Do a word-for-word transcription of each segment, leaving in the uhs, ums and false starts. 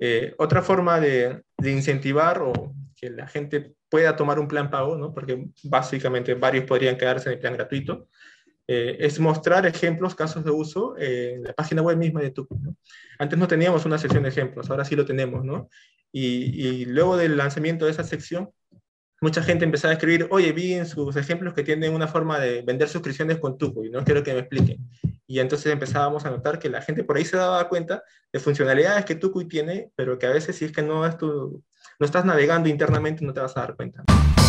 Eh, otra forma de, de incentivar o que la gente pueda tomar un plan pago, ¿no? Porque básicamente varios podrían quedarse en el plan gratuito, eh, es mostrar ejemplos, casos de uso eh, en la página web misma de Tucuy, ¿no? Antes no teníamos una sección de ejemplos, ahora sí lo tenemos, ¿no? Y, y luego del lanzamiento de esa sección, mucha gente empezaba a escribir, oye, vi en sus ejemplos que tienen una forma de vender suscripciones con Tucuy, ¿no? Quiero que me expliquen. Y entonces empezábamos a notar que la gente por ahí se daba cuenta de funcionalidades que Tucuy tiene, pero que a veces si es que no, es tu, no estás navegando internamente no te vas a dar cuenta.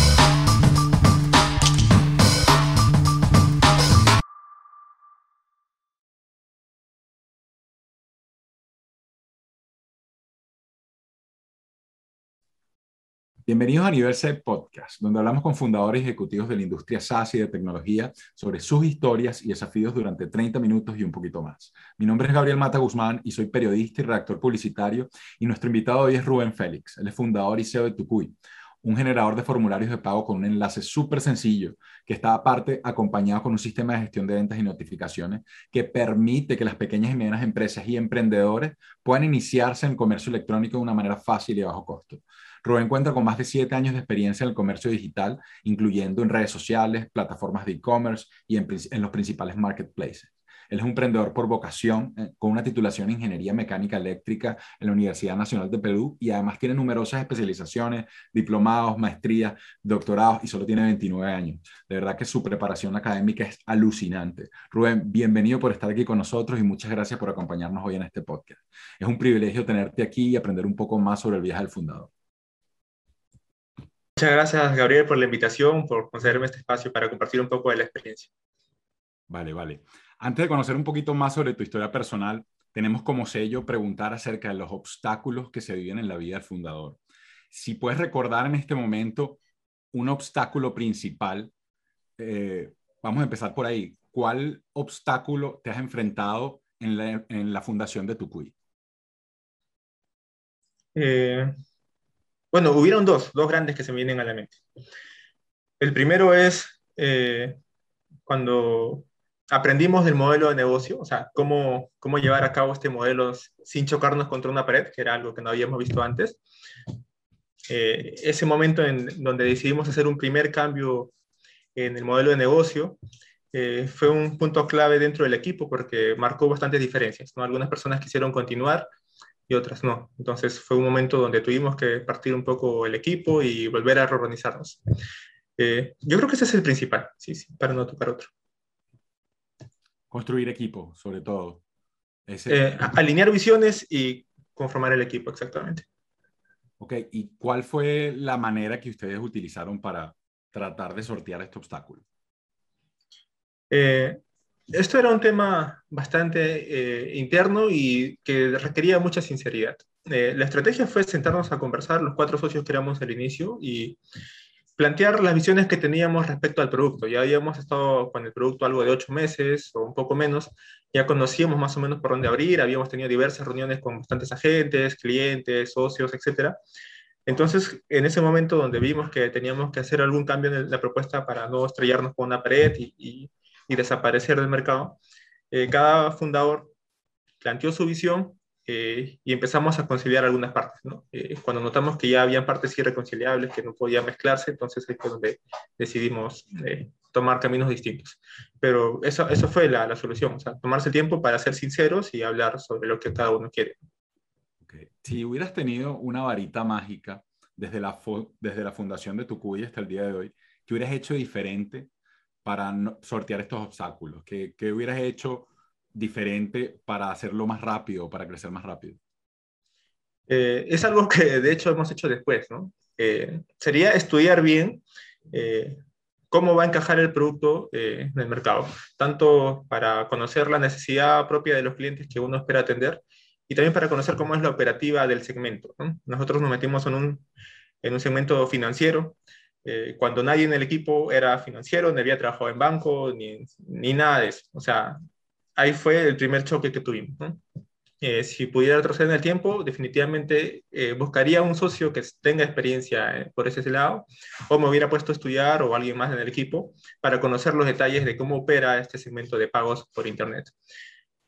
Bienvenidos a Universal Podcast, donde hablamos con fundadores y ejecutivos de la industria SaaS y de tecnología sobre sus historias y desafíos durante treinta minutos y un poquito más. Mi nombre es Gabriel Mata Guzmán y soy periodista y redactor publicitario, y nuestro invitado hoy es Rubén Félix. Él es fundador y C E O de Tucuy, un generador de formularios de pago con un enlace súper sencillo que está aparte acompañado con un sistema de gestión de ventas y notificaciones que permite que las pequeñas y medianas empresas y emprendedores puedan iniciarse en el comercio electrónico de una manera fácil y a bajo costo. Rubén cuenta con más de siete años de experiencia en el comercio digital, incluyendo en redes sociales, plataformas de e-commerce y en, en los principales marketplaces. Él es un emprendedor por vocación, eh, con una titulación en Ingeniería Mecánica Eléctrica en la Universidad Nacional de Perú, y además tiene numerosas especializaciones, diplomados, maestrías, doctorados, y solo tiene veintinueve años. De verdad que su preparación académica es alucinante. Rubén, bienvenido por estar aquí con nosotros y muchas gracias por acompañarnos hoy en este podcast. Es un privilegio tenerte aquí y aprender un poco más sobre el viaje del fundador. Muchas gracias, Gabriel, por la invitación, por concederme este espacio para compartir un poco de la experiencia. Vale, vale. Antes de conocer un poquito más sobre tu historia personal, tenemos como sello preguntar acerca de los obstáculos que se viven en la vida del fundador. Si puedes recordar en este momento un obstáculo principal, eh, vamos a empezar por ahí. ¿Cuál obstáculo te has enfrentado en la, en la fundación de Tucuy? Eh, bueno, hubieron dos, dos grandes que se me vienen a la mente. El primero es eh, cuando aprendimos del modelo de negocio, o sea, cómo, cómo llevar a cabo este modelo sin chocarnos contra una pared, que era algo que no habíamos visto antes. Eh, ese momento en donde decidimos hacer un primer cambio en el modelo de negocio eh, fue un punto clave dentro del equipo porque marcó bastantes diferencias, ¿no? Algunas personas quisieron continuar y otras no. Entonces fue un momento donde tuvimos que partir un poco el equipo y volver a reorganizarnos. Eh, yo creo que ese es el principal, sí, sí, para no tocar otro. Construir equipo, sobre todo. Ese, Eh, alinear visiones y conformar el equipo, exactamente. ok, ¿y cuál fue la manera que ustedes utilizaron para tratar de sortear este obstáculo? Eh, esto era un tema bastante eh, interno y que requería mucha sinceridad. Eh, la estrategia fue sentarnos a conversar, los cuatro socios que éramos al inicio, y plantear las visiones que teníamos respecto al producto. Ya habíamos estado con el producto algo de ocho meses o un poco menos, ya conocíamos más o menos por dónde abrir, habíamos tenido diversas reuniones con bastantes agentes, clientes, socios, etcétera. Entonces, en ese momento donde vimos que teníamos que hacer algún cambio en la propuesta para no estrellarnos con una pared y, y, y desaparecer del mercado, eh, cada fundador planteó su visión eh, y empezamos a conciliar algunas partes, ¿no? Eh, cuando notamos que ya habían partes irreconciliables que no podían mezclarse, entonces ahí fue donde decidimos eh, tomar caminos distintos. Pero eso, eso fue la, la solución, o sea, tomarse el tiempo para ser sinceros y hablar sobre lo que cada uno quiere. Okay. Si hubieras tenido una varita mágica desde la, desde la fundación de Tucuy hasta el día de hoy, ¿qué hubieras hecho diferente para no, sortear estos obstáculos? ¿Qué, ¿Qué hubieras hecho diferente para hacerlo más rápido, para crecer más rápido? Eh, es algo que de hecho hemos hecho después, ¿no? Eh, sería estudiar bien eh, cómo va a encajar el producto eh, en el mercado, tanto para conocer la necesidad propia de los clientes que uno espera atender y también para conocer cómo es la operativa del segmento, ¿no? Nosotros nos metimos en un, en un segmento financiero, eh, cuando nadie en el equipo era financiero, ni había trabajado en banco, ni, ni nada de eso. O sea, ahí fue el primer choque que tuvimos, ¿no? Eh, si pudiera retroceder en el tiempo, definitivamente eh, buscaría un socio que tenga experiencia eh, por ese lado, o me hubiera puesto a estudiar o alguien más en el equipo para conocer los detalles de cómo opera este segmento de pagos por Internet.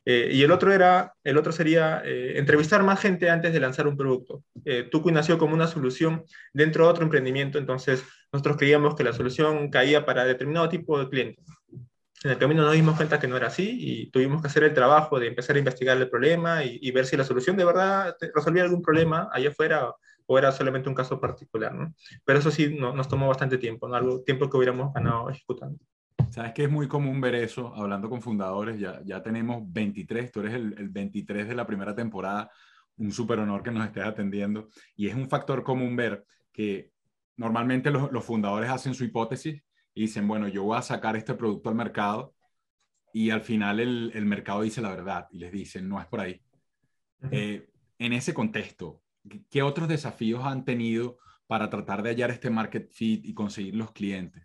Eh, y el otro, era, el otro sería eh, entrevistar más gente antes de lanzar un producto. Eh, Tucuy nació como una solución dentro de otro emprendimiento, entonces nosotros creíamos que la solución caía para determinado tipo de cliente. En el camino nos dimos cuenta que no era así y tuvimos que hacer el trabajo de empezar a investigar el problema y, y ver si la solución de verdad resolvía algún problema allá afuera o era solamente un caso particular, ¿no? Pero eso sí no, nos tomó bastante tiempo, ¿no? Algo tiempo que hubiéramos ganado ejecutando. Sabes que es muy común ver eso, hablando con fundadores, ya, ya tenemos veintitrés, tú eres el, el veintitrés de la primera temporada, un súper honor que nos estés atendiendo, y es un factor común ver que normalmente los, los fundadores hacen su hipótesis y dicen, bueno, yo voy a sacar este producto al mercado, y al final el, el mercado dice la verdad y les dicen, no es por ahí. Uh-huh. Eh, en ese contexto, ¿qué otros desafíos han tenido para tratar de hallar este market fit y conseguir los clientes?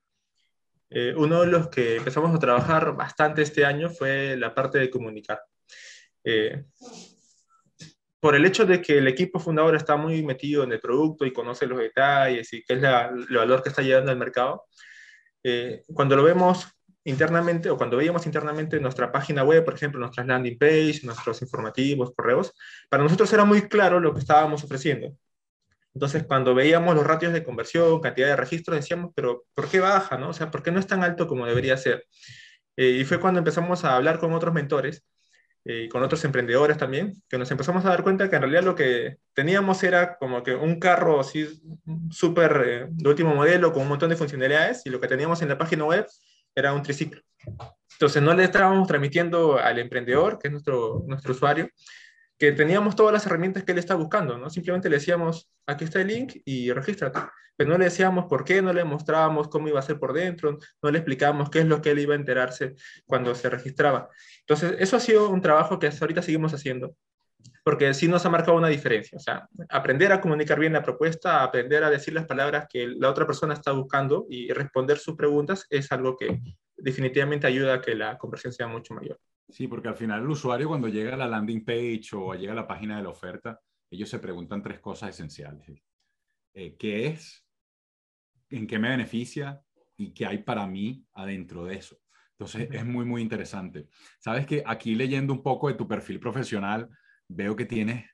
Eh, uno de los que empezamos a trabajar bastante este año fue la parte de comunicar. Eh, por el hecho de que el equipo fundador está muy metido en el producto y conoce los detalles y qué es la, el valor que está llegando al mercado, eh, cuando lo vemos internamente o cuando veíamos internamente nuestra página web, por ejemplo, nuestras landing page, nuestros informativos, correos, para nosotros era muy claro lo que estábamos ofreciendo. Entonces, cuando veíamos los ratios de conversión, cantidad de registros, decíamos, pero ¿por qué baja, no? O sea, ¿por qué no es tan alto como debería ser? Eh, y fue cuando empezamos a hablar con otros mentores eh, y con otros emprendedores también, que nos empezamos a dar cuenta que en realidad lo que teníamos era como que un carro así súper eh, de último modelo con un montón de funcionalidades y lo que teníamos en la página web era un triciclo. Entonces, no le estábamos transmitiendo al emprendedor, que es nuestro, nuestro usuario, que teníamos todas las herramientas que él está buscando, ¿no? Simplemente le decíamos, aquí está el link y regístrate. Pero no le decíamos por qué, no le mostrábamos cómo iba a ser por dentro, no le explicábamos qué es lo que él iba a enterarse cuando se registraba. Entonces, eso ha sido un trabajo que hasta ahorita seguimos haciendo, porque sí nos ha marcado una diferencia. O sea, aprender a comunicar bien la propuesta, aprender a decir las palabras que la otra persona está buscando y responder sus preguntas es algo que definitivamente ayuda a que la conversión sea mucho mayor. Sí, porque al final el usuario cuando llega a la landing page o llega a la página de la oferta, ellos se preguntan tres cosas esenciales. Eh, ¿Qué es? ¿En qué me beneficia? ¿Y qué hay para mí adentro de eso? Entonces es muy, muy interesante. Sabes que aquí leyendo un poco de tu perfil profesional, veo que tienes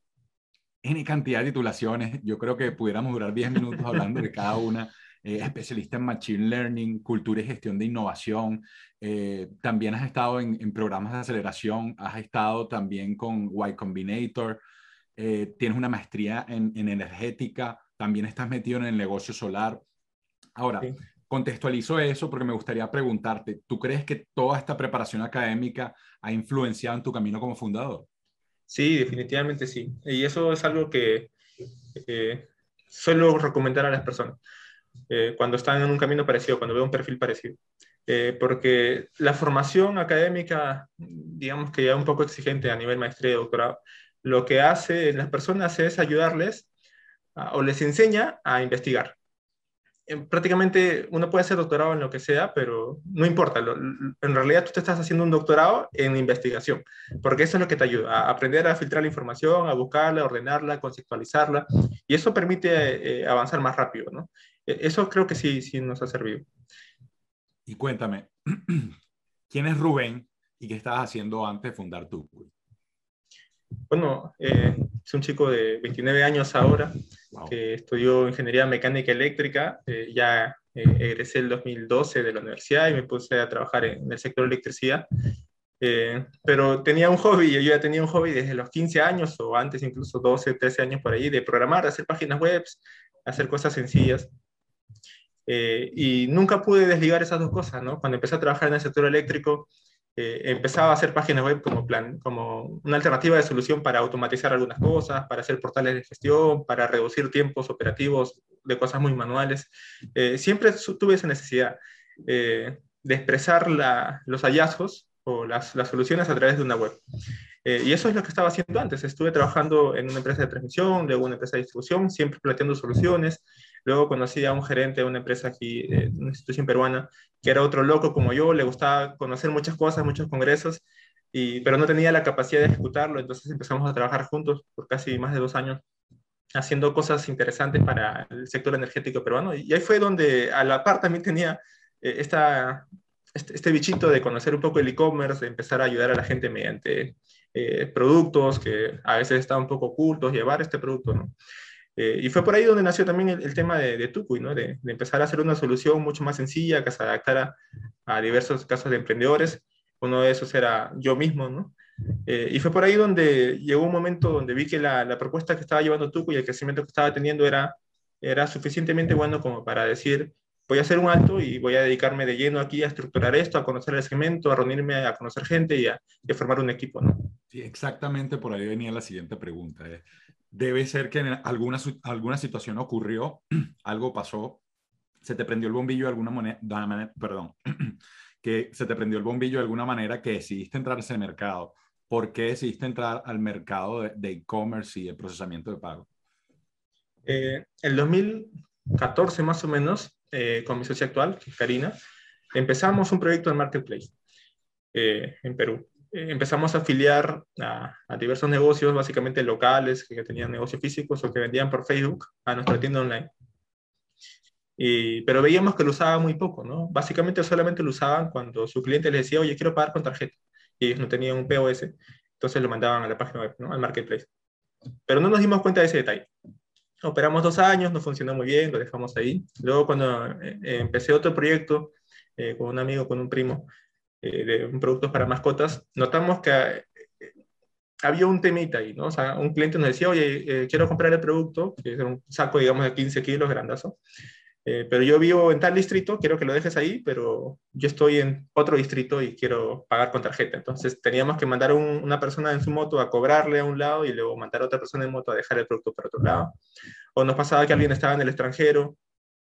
N cantidad de titulaciones. Yo creo que pudiéramos durar diez minutos hablando de cada una. Eh, especialista en Machine Learning, cultura y gestión de innovación. Eh, también has estado en, en programas de aceleración, has estado también con Y Combinator, eh, tienes una maestría en, en energética, también estás metido en el negocio solar. Ahora, Sí. contextualizo eso porque me gustaría preguntarte, ¿tú crees que toda esta preparación académica ha influenciado en tu camino como fundador? Sí, definitivamente sí. Y eso es algo que eh, suelo recomendar a las personas eh, cuando están en un camino parecido, cuando veo un perfil parecido. Eh, porque la formación académica, digamos que ya es un poco exigente a nivel maestría y doctorado, lo que hace en las personas es ayudarles a, o les enseña a investigar. Eh, prácticamente uno puede hacer doctorado en lo que sea, pero no importa. Lo, lo, en realidad tú te estás haciendo un doctorado en investigación, porque eso es lo que te ayuda a aprender a filtrar la información, a buscarla, a ordenarla, a conceptualizarla, y eso permite eh, avanzar más rápido, ¿no? Eso creo que sí, sí nos ha servido. Y cuéntame, ¿quién es Rubén y qué estabas haciendo antes de fundar Tucuy? Bueno, eh, es un chico de veintinueve años ahora, Wow. que estudió ingeniería mecánica eléctrica. Eh, ya eh, egresé el dos mil doce de la universidad y me puse a trabajar en, en el sector electricidad. Eh, pero tenía un hobby, yo ya tenía un hobby desde los quince años o antes, incluso doce, trece años por ahí, de programar, de hacer páginas web, hacer cosas sencillas. Eh, y nunca pude desligar esas dos cosas, ¿no? Cuando empecé a trabajar en el sector eléctrico, eh, empezaba a hacer páginas web como, plan, como una alternativa de solución para automatizar algunas cosas, para hacer portales de gestión, para reducir tiempos operativos de cosas muy manuales. Eh, siempre tuve esa necesidad eh, de expresar la, los hallazgos o las, las soluciones a través de una web. Eh, y eso es lo que estaba haciendo antes. Estuve trabajando en una empresa de transmisión, luego una empresa de distribución, siempre planteando soluciones. Luego conocí a un gerente de una empresa aquí, eh, una institución peruana, que era otro loco como yo, le gustaba conocer muchas cosas, muchos congresos, y, pero no tenía la capacidad de ejecutarlo. Entonces empezamos a trabajar juntos por casi más de dos años, haciendo cosas interesantes para el sector energético peruano. Y ahí fue donde a la par también tenía eh, esta este, este bichito de conocer un poco el e-commerce, de empezar a ayudar a la gente mediante eh, productos que a veces están un poco ocultos, llevar este producto, ¿no? Eh, y fue por ahí donde nació también el, el tema de, de Tucuy, ¿no? De, de empezar a hacer una solución mucho más sencilla que se adaptara a diversos casos de emprendedores. Uno de esos era yo mismo, ¿no? Eh, y fue por ahí donde llegó un momento donde vi que la, la propuesta que estaba llevando Tucuy y el crecimiento que estaba teniendo era, era suficientemente bueno como para decir, voy a hacer un alto y voy a dedicarme de lleno aquí a estructurar esto, a conocer el segmento, a reunirme, a conocer gente y a, y a formar un equipo, ¿no? Sí, exactamente por ahí venía la siguiente pregunta. eh. Debe ser que en alguna, alguna situación ocurrió, algo pasó, se te prendió el bombillo de alguna manera, perdón, que se te prendió el bombillo de alguna manera que decidiste entrar a ese mercado. ¿Por qué decidiste entrar al mercado de e-commerce y el procesamiento de pago? Eh, en dos mil catorce más o menos, eh, con mi socia actual, Karina, empezamos un proyecto de marketplace eh, en Perú. Eh, empezamos a afiliar a, a diversos negocios, básicamente locales, que tenían negocios físicos o que vendían por Facebook a nuestra tienda online. Y, pero veíamos que lo usaban muy poco, ¿no? Básicamente solamente lo usaban cuando su cliente les decía, oye, quiero pagar con tarjeta. Y ellos no tenían un P O S, entonces lo mandaban a la página web, ¿no? Al marketplace. Pero no nos dimos cuenta de ese detalle. Operamos dos años, no funcionó muy bien, lo dejamos ahí. Luego cuando eh, empecé otro proyecto eh, con un amigo, con un primo, eh, de un productos para mascotas, notamos que eh, había un temita ahí, ¿no? O sea, un cliente nos decía, oye, eh, quiero comprar el producto, que es un saco, digamos, de quince kilos, grandazo, eh, pero yo vivo en tal distrito, quiero que lo dejes ahí, pero yo estoy en otro distrito y quiero pagar con tarjeta. Entonces teníamos que mandar un, una persona en su moto a cobrarle a un lado y luego mandar a otra persona en moto a dejar el producto para otro lado. O nos pasaba que alguien estaba en el extranjero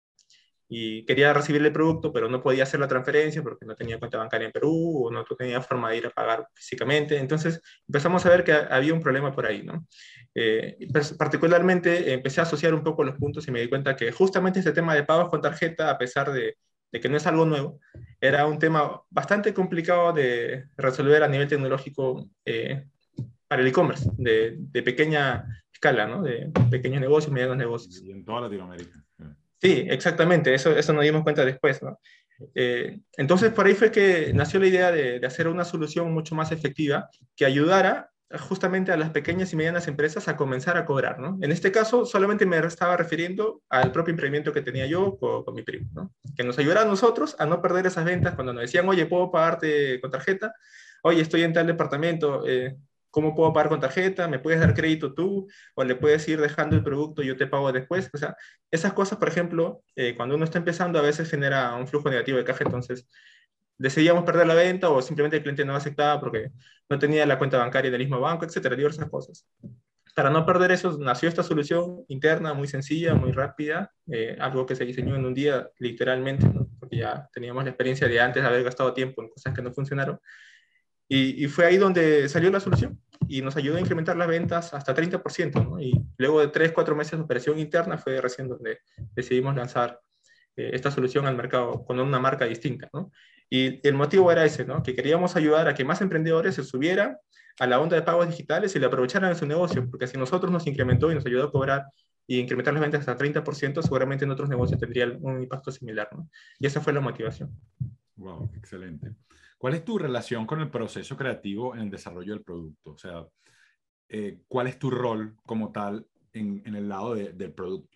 y quería recibir el producto, pero no podía hacer la transferencia porque no tenía cuenta bancaria en Perú o no tenía forma de ir a pagar físicamente. Entonces empezamos a ver que había un problema por ahí, ¿no? Eh, pues, particularmente empecé a asociar un poco los puntos y me di cuenta que justamente este tema de pagos con tarjeta, a pesar de, de que no es algo nuevo, era un tema bastante complicado de resolver a nivel tecnológico eh, para el e-commerce, de, de pequeña escala, ¿no? De pequeños negocios, medianos negocios. Y en toda Latinoamérica. Sí, exactamente, eso, eso nos dimos cuenta después, ¿no? Eh, entonces, por ahí fue que nació la idea de, de hacer una solución mucho más efectiva que ayudara justamente a las pequeñas y medianas empresas a comenzar a cobrar, ¿no? En este caso, solamente me estaba refiriendo al propio emprendimiento que tenía yo con, con mi primo, ¿no? Que nos ayudara a nosotros a no perder esas ventas cuando nos decían, oye, ¿puedo pagarte con tarjeta? Oye, estoy en tal departamento, eh, ¿cómo puedo pagar con tarjeta? ¿Me puedes dar crédito tú? ¿O le puedes ir dejando el producto y yo te pago después? O sea, esas cosas, por ejemplo, eh, cuando uno está empezando, a veces genera un flujo negativo de caja, entonces decidíamos perder la venta o simplemente el cliente no aceptaba porque no tenía la cuenta bancaria del mismo banco, etcétera, diversas cosas. Para no perder eso, nació esta solución interna muy sencilla, muy rápida, eh, algo que se diseñó en un día, literalmente, ¿no? Porque ya teníamos la experiencia de antes de haber gastado tiempo en cosas que no funcionaron. Y, y fue ahí donde salió la solución y nos ayudó a incrementar las ventas hasta treinta por ciento, ¿no? Y luego de tres, cuatro meses de operación interna fue recién donde decidimos lanzar eh, esta solución al mercado con una marca distinta, ¿no? Y el motivo era ese, ¿no? Que queríamos ayudar a que más emprendedores se subieran a la onda de pagos digitales y le aprovecharan en su negocio, porque si nosotros nos incrementó y nos ayudó a cobrar y incrementar las ventas hasta treinta por ciento, seguramente en otros negocios tendría un impacto similar, ¿no? Y esa fue la motivación. Wow, excelente. ¿Cuál es tu relación con el proceso creativo en el desarrollo del producto? O sea, eh, ¿cuál es tu rol como tal en, en el lado de, del producto?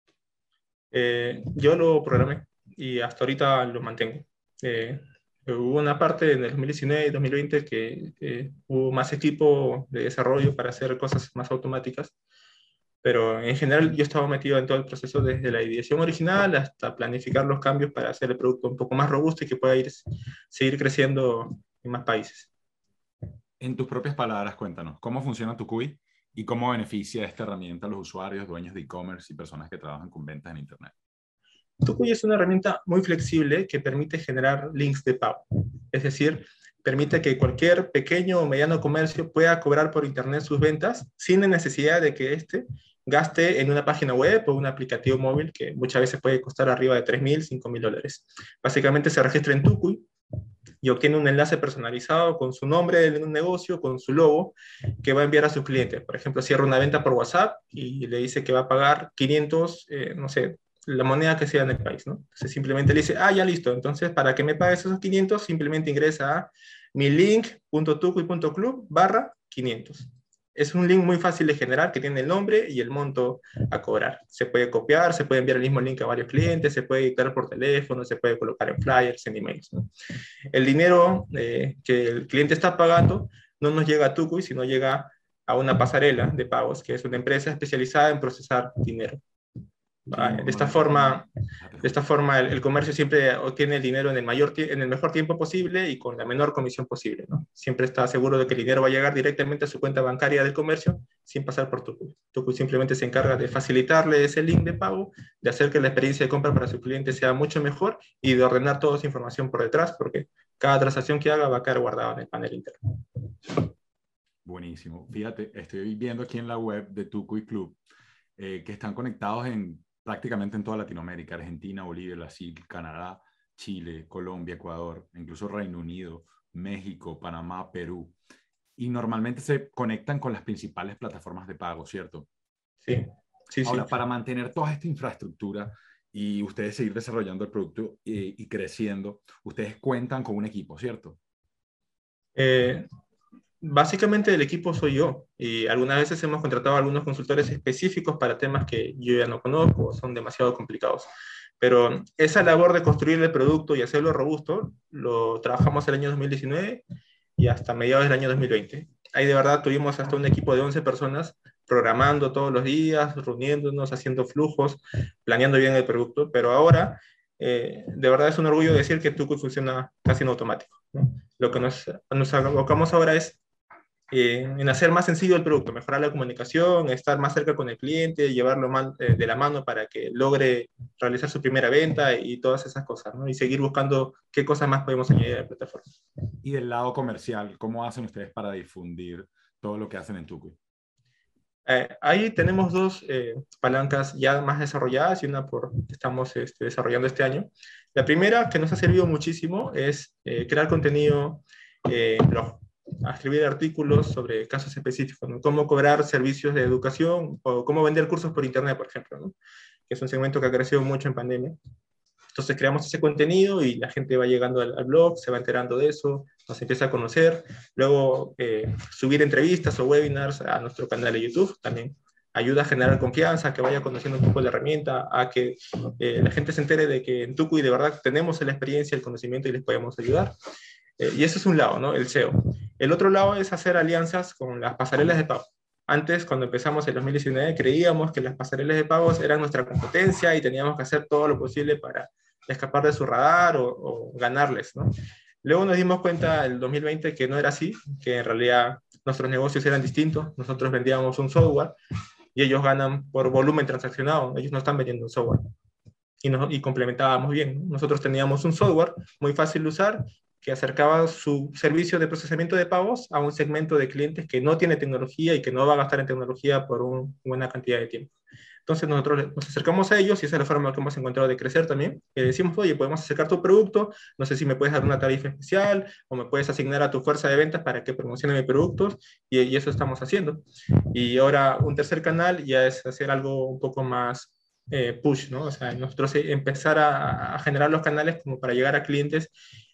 Eh, yo lo programé y hasta ahorita lo mantengo. Eh, hubo una parte en el dos mil diecinueve y dos mil veinte que eh, hubo más equipo de desarrollo para hacer cosas más automáticas, pero en general yo estaba metido en todo el proceso desde la ideación original hasta planificar los cambios para hacer el producto un poco más robusto y que pueda ir, seguir creciendo en más países. En tus propias palabras, cuéntanos, ¿cómo funciona Tucuy y cómo beneficia esta herramienta a los usuarios, dueños de e-commerce y personas que trabajan con ventas en Internet? Tucuy es una herramienta muy flexible que permite generar links de pago. Es decir, permite que cualquier pequeño o mediano comercio pueda cobrar por Internet sus ventas sin la necesidad de que éste gaste en una página web o un aplicativo móvil que muchas veces puede costar arriba de tres mil, cinco mil dólares. Básicamente se registra en Tucuy y obtiene un enlace personalizado con su nombre de un negocio, con su logo, que va a enviar a su cliente. Por ejemplo, cierra una venta por WhatsApp y le dice que va a pagar quinientos, eh, no sé, la moneda que sea en el país, ¿no? Entonces simplemente le dice, ah, ya listo, entonces para que me pagues esos quinientos, simplemente ingresa a mi link punto tucuy punto club barra quinientos. Es un link muy fácil de generar que tiene el nombre y el monto a cobrar. Se puede copiar, se puede enviar el mismo link a varios clientes, se puede dictar por teléfono, se puede colocar en flyers, en emails, ¿no? El dinero eh, que el cliente está pagando no nos llega a Tucuy, sino llega a una pasarela de pagos, que es una empresa especializada en procesar dinero. Sí, De esta normalmente como... forma, de esta forma el, el comercio siempre obtiene el dinero en el, mayor, en el mejor tiempo posible y con la menor comisión posible, ¿no? Siempre está seguro de que el dinero va a llegar directamente a su cuenta bancaria del comercio sin pasar por Tucuy. Tucuy simplemente se encarga de facilitarle ese link de pago, de hacer que la experiencia de compra para su cliente sea mucho mejor y de ordenar toda esa información por detrás, porque cada transacción que haga va a quedar guardada en el panel interno. Buenísimo. Fíjate, estoy viendo aquí en la web de Tucuy Club eh, que están conectados en prácticamente en toda Latinoamérica: Argentina, Bolivia, Brasil, Canadá, Chile, Colombia, Ecuador, incluso Reino Unido, México, Panamá, Perú. Y normalmente se conectan con las principales plataformas de pago, ¿cierto? Sí, sí, sí. Ahora, para mantener toda esta infraestructura y ustedes seguir desarrollando el producto y, y creciendo, ustedes cuentan con un equipo, ¿cierto? Eh, Básicamente el equipo soy yo y algunas veces hemos contratado a algunos consultores específicos para temas que yo ya no conozco o son demasiado complicados. Pero esa labor de construir el producto y hacerlo robusto lo trabajamos el año dos mil diecinueve y hasta mediados del año dos mil veinte. Ahí de verdad tuvimos hasta un equipo de once personas programando todos los días, reuniéndonos, haciendo flujos, planeando bien el producto, pero ahora eh, de verdad es un orgullo decir que Tucuy funciona casi en automático, ¿no? Lo que nos, nos abocamos ahora es eh, en hacer más sencillo el producto, mejorar la comunicación, estar más cerca con el cliente, llevarlo man, eh, de la mano para que logre realizar su primera venta y todas esas cosas, ¿no? Y seguir buscando qué cosas más podemos añadir a la plataforma. Y del lado comercial, ¿cómo hacen ustedes para difundir todo lo que hacen en Tucuy? Eh, ahí tenemos dos eh, palancas ya más desarrolladas y una por que estamos este, desarrollando este año. La primera, que nos ha servido muchísimo, es eh, crear contenido eh, en blog, a escribir artículos sobre casos específicos, ¿no? Cómo cobrar servicios de educación o cómo vender cursos por internet, por ejemplo, ¿no? Que es un segmento que ha crecido mucho en pandemia. Entonces creamos ese contenido y la gente va llegando al, al blog, se va enterando de eso, nos empieza a conocer. Luego eh, subir entrevistas o webinars a nuestro canal de YouTube también ayuda a generar confianza, a que vaya conociendo un poco la herramienta, a que eh, la gente se entere de que en Tucuy de verdad tenemos la experiencia, el conocimiento y les podemos ayudar. Eh, y ese es un lado, ¿no? El S E O. El otro lado es hacer alianzas con las pasarelas de pago. Antes, cuando empezamos en dos mil diecinueve, creíamos que las pasarelas de pagos eran nuestra competencia y teníamos que hacer todo lo posible para escapar de su radar o, o ganarles, ¿no? Luego nos dimos cuenta en el dos mil veinte que no era así, que en realidad nuestros negocios eran distintos. Nosotros vendíamos un software y ellos ganan por volumen transaccionado. Ellos no están vendiendo un software. Y, nos, y complementábamos bien. Nosotros teníamos un software muy fácil de usar que acercaba su servicio de procesamiento de pagos a un segmento de clientes que no tiene tecnología y que no va a gastar en tecnología por una buena cantidad de tiempo. Entonces nosotros nos acercamos a ellos y esa es la forma que hemos encontrado de crecer también. Le decimos, oye, podemos acercar tu producto, no sé si me puedes dar una tarifa especial o me puedes asignar a tu fuerza de ventas para que promocione mis productos y, y eso estamos haciendo. Y ahora un tercer canal ya es hacer algo un poco más eh, push, ¿no? O sea, nosotros empezar a, a generar los canales como para llegar a clientes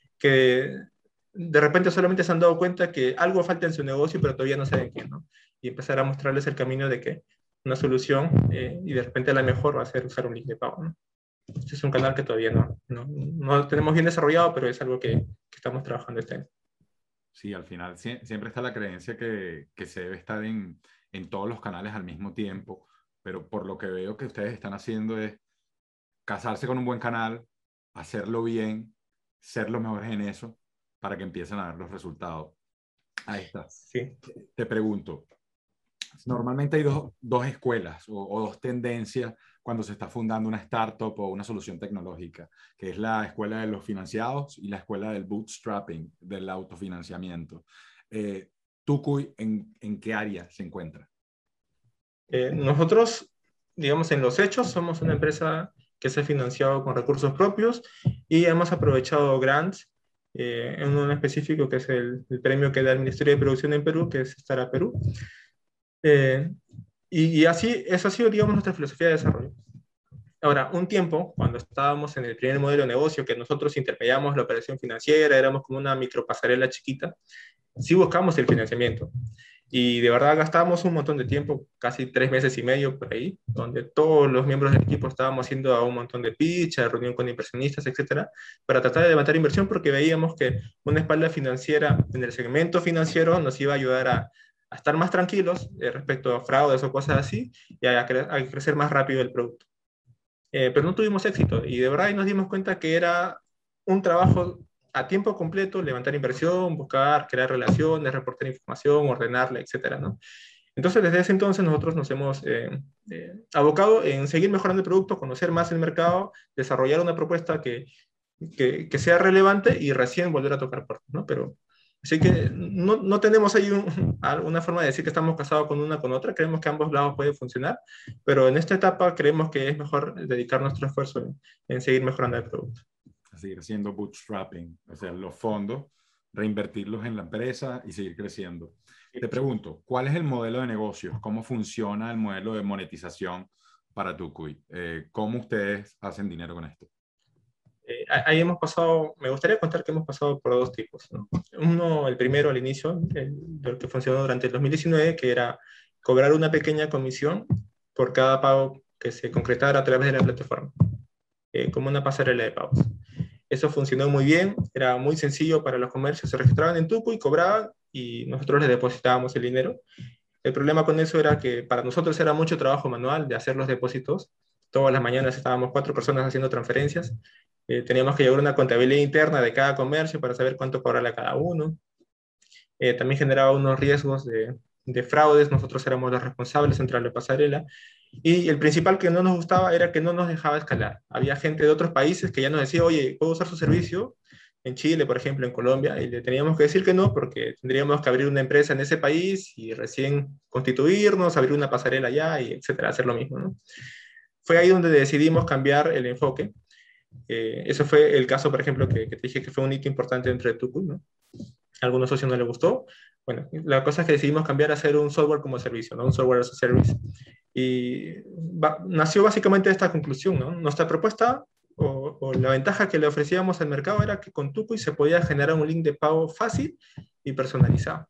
que de repente solamente se han dado cuenta que algo falta en su negocio, pero todavía no saben qué, ¿no? Y empezar a mostrarles el camino de que una solución eh, y de repente la mejor va a ser usar un link de pago, ¿no? Este es un canal que todavía no, no, no tenemos bien desarrollado, pero es algo que, que estamos trabajando este año. Sí, al final sie siempre está la creencia que, que se debe estar en, en todos los canales al mismo tiempo, pero por lo que veo que ustedes están haciendo es casarse con un buen canal, hacerlo bien, ser los mejores en eso, para que empiecen a ver los resultados. Ahí está. Sí. Te pregunto, normalmente hay dos, dos escuelas o, o dos tendencias cuando se está fundando una startup o una solución tecnológica, que es la escuela de los financiados y la escuela del bootstrapping, del autofinanciamiento. Eh, Tucuy, ¿en, ¿en qué área se encuentra? Eh, nosotros, digamos, en los hechos, somos una empresa que se ha financiado con recursos propios y hemos aprovechado grants, eh, en uno específico que es el, el premio que da el Ministerio de Producción en Perú, que es Startup Perú. Eh, y, y así, eso ha sido, digamos, nuestra filosofía de desarrollo. Ahora, un tiempo, cuando estábamos en el primer modelo de negocio, que nosotros intermediamos la operación financiera, éramos como una micropasarela chiquita, sí buscamos el financiamiento. Y de verdad gastamos un montón de tiempo, casi tres meses y medio por ahí, donde todos los miembros del equipo estábamos haciendo a un montón de pitch, a reunión con inversionistas, etcétera, para tratar de levantar inversión porque veíamos que una espalda financiera en el segmento financiero nos iba a ayudar a, a estar más tranquilos eh, respecto a fraudes o cosas así y a, cre a crecer más rápido el producto. Eh, pero no tuvimos éxito y de verdad ahí nos dimos cuenta que era un trabajo a tiempo completo, levantar inversión, buscar, crear relaciones, reportar información, ordenarla, etcétera, ¿no? Entonces, desde ese entonces nosotros nos hemos eh, eh, abocado en seguir mejorando el producto, conocer más el mercado, desarrollar una propuesta que, que, que sea relevante y recién volver a tocar puertas, ¿no? Pero, así que no, no tenemos ahí un, alguna forma de decir que estamos casados con una con otra, creemos que ambos lados pueden funcionar, pero en esta etapa creemos que es mejor dedicar nuestro esfuerzo en, en seguir mejorando el producto. Seguir haciendo bootstrapping, o sea, los fondos, reinvertirlos en la empresa y seguir creciendo. Te pregunto, ¿cuál es el modelo de negocios? ¿Cómo funciona el modelo de monetización para Tucuy? Eh, ¿Cómo ustedes hacen dinero con esto? Eh, ahí hemos pasado, me gustaría contar que hemos pasado por dos tipos, ¿no? Uno, el primero al inicio, el, el que funcionó durante el dos mil diecinueve, que era cobrar una pequeña comisión por cada pago que se concretara a través de la plataforma, eh, como una pasarela de pagos. Eso funcionó muy bien, era muy sencillo para los comercios, se registraban en Tucu y cobraban y nosotros les depositábamos el dinero. El problema con eso era que para nosotros era mucho trabajo manual de hacer los depósitos. Todas las mañanas estábamos cuatro personas haciendo transferencias. Eh, teníamos que llevar una contabilidad interna de cada comercio para saber cuánto cobrarle a cada uno. Eh, también generaba unos riesgos de, de fraudes. Nosotros éramos los responsables central de pasarela. Y el principal que no nos gustaba era que no nos dejaba escalar. Había gente de otros países que ya nos decía, oye, ¿puedo usar su servicio? En Chile, por ejemplo, en Colombia, y le teníamos que decir que no, porque tendríamos que abrir una empresa en ese país y recién constituirnos, abrir una pasarela allá, y etcétera, hacer lo mismo, ¿no? Fue ahí donde decidimos cambiar el enfoque. Eh, eso fue el caso, por ejemplo, que, que te dije que fue un hito importante dentro de Tucu, ¿no? A algunos socios no les gustó. Bueno, la cosa es que decidimos cambiar a hacer un software como servicio, ¿no? Un software as a service. Y va, nació básicamente esta conclusión, ¿no? Nuestra propuesta o, o la ventaja que le ofrecíamos al mercado era que con Tucuy se podía generar un link de pago fácil y personalizado.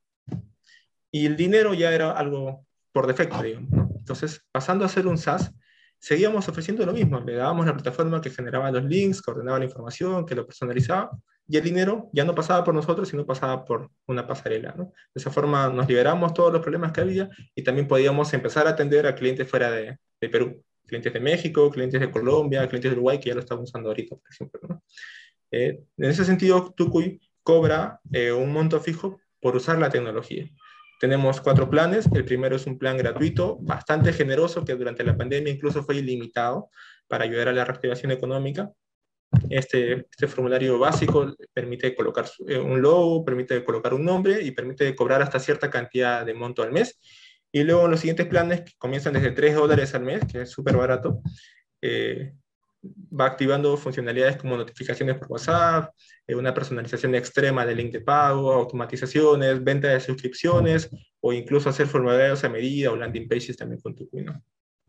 Y el dinero ya era algo por defecto, digamos, ¿no? Entonces, pasando a ser un SaaS, seguíamos ofreciendo lo mismo. Le dábamos la plataforma que generaba los links, que ordenaba la información, que lo personalizaba, y el dinero ya no pasaba por nosotros, sino pasaba por una pasarela, ¿no? De esa forma nos liberamos todos los problemas que había y también podíamos empezar a atender a clientes fuera de, de Perú, clientes de México, clientes de Colombia, clientes de Uruguay, que ya lo estamos usando ahorita, por ejemplo, ¿no? Eh, en ese sentido, Tucuy cobra eh, un monto fijo por usar la tecnología. Tenemos cuatro planes. El primero es un plan gratuito, bastante generoso, que durante la pandemia incluso fue ilimitado para ayudar a la reactivación económica. Este, este formulario básico permite colocar un logo, permite colocar un nombre y permite cobrar hasta cierta cantidad de monto al mes. Y luego los siguientes planes, que comienzan desde tres dólares al mes, que es súper barato, eh, va activando funcionalidades como notificaciones por WhatsApp, eh, una personalización extrema del link de pago, automatizaciones, venta de suscripciones o incluso hacer formularios a medida o landing pages también con Tucuy, ¿no?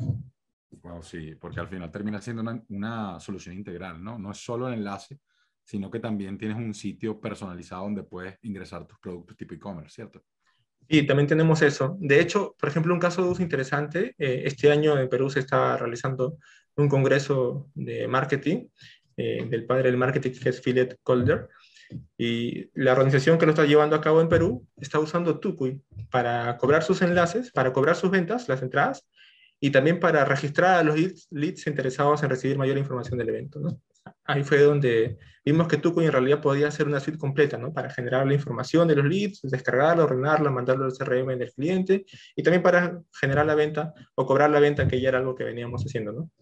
Wow, sí, porque al final termina siendo una, una solución integral, ¿no? No es solo el enlace, sino que también tienes un sitio personalizado donde puedes ingresar tus productos tipo e-commerce, ¿cierto? Y también tenemos eso. De hecho, por ejemplo, un caso de uso interesante, eh, este año en Perú se está realizando un congreso de marketing eh, del padre del marketing, que es Philip Calder, y la organización que lo está llevando a cabo en Perú está usando Tucuy para cobrar sus enlaces, para cobrar sus ventas, las entradas, y también para registrar a los leads, leads interesados en recibir mayor información del evento, ¿no? Ahí fue donde vimos que Tucuy en realidad podía hacer una suite completa, ¿no? Para generar la información de los leads, descargarla, ordenarla, mandarlo al C R M del cliente, y también para generar la venta o cobrar la venta, que ya era algo que veníamos haciendo, ¿no?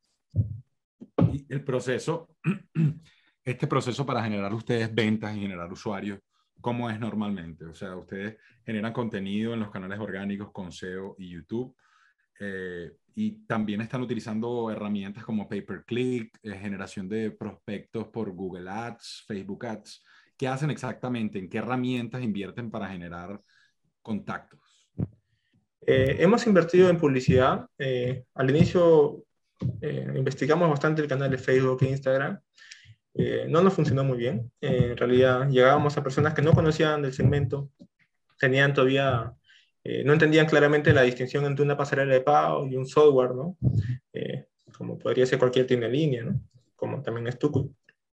Y el proceso, este proceso para generar ustedes ventas y generar usuarios, ¿cómo es normalmente? O sea, ustedes generan contenido en los canales orgánicos con S E O y YouTube, eh, y también están utilizando herramientas como pay-per-click, eh, generación de prospectos por Google Ads, Facebook Ads. ¿Qué hacen exactamente? ¿En qué herramientas invierten para generar contactos? Eh, hemos invertido en publicidad. Eh, al inicio Eh, investigamos bastante el canal de Facebook e Instagram. Eh, no nos funcionó muy bien. Eh, en realidad llegábamos a personas que no conocían del segmento, tenían todavía, eh, no entendían claramente la distinción entre una pasarela de pago y un software, ¿no? Eh, como podría ser cualquier tienda en línea, ¿no? Como también es Tuku.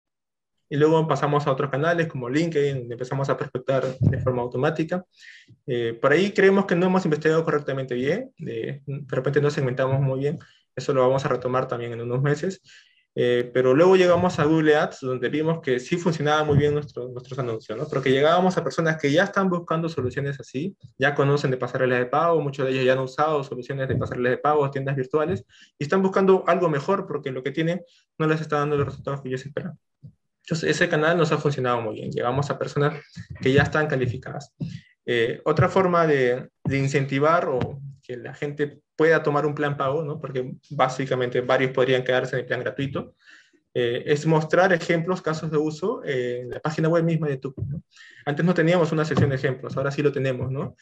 Y luego pasamos a otros canales como LinkedIn, donde empezamos a prospectar de forma automática. Eh, por ahí creemos que no hemos investigado correctamente bien, de, de repente no segmentamos muy bien, eso lo vamos a retomar también en unos meses. Eh, pero luego llegamos a Google Ads, donde vimos que sí funcionaba muy bien nuestro, nuestros anuncios, ¿no? Porque llegábamos a personas que ya están buscando soluciones así, ya conocen de pasarelas de pago, muchos de ellos ya han usado soluciones de pasarelas de pago, tiendas virtuales, y están buscando algo mejor porque lo que tienen no les está dando los resultados que ellos esperan. Entonces, ese canal nos ha funcionado muy bien. Llegamos a personas que ya están calificadas. Eh, otra forma de, de incentivar o que la gente pueda tomar un plan pago, ¿no? Porque básicamente varios podrían quedarse en el plan gratuito, eh, es mostrar ejemplos, casos de uso eh, en la página web misma de Tuku, ¿no? Antes no teníamos una sección de ejemplos, ahora sí lo tenemos, ¿no?